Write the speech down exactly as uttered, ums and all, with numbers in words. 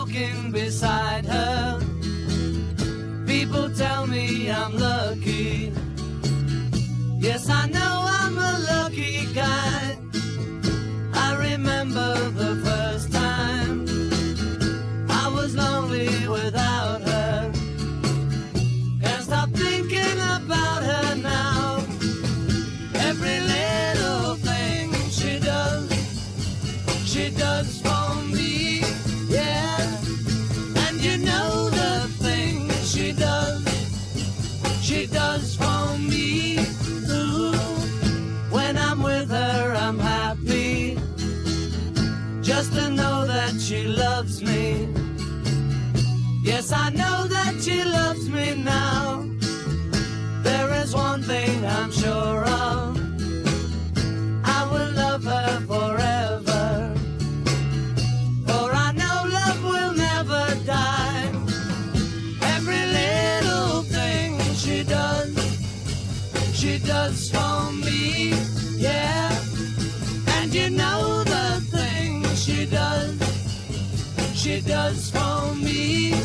walking beside her. People tell me I'm lucky. Yes, I know I'm a lucky guy. I remember the first time I was lonely without her. Can't stop thinking about her now. Every little thing she does, she does for me, yeah. And you know the thing she does, she does for me. Ooh. When I'm with her, I'm happy, just to know that she loves me. Yes, I know that she loves me now. There is one thing I'm sure of, I will love her forever. For I know love will never die. Every little thing she does, she does for me, yeah. And you know the thing she does, she does for me.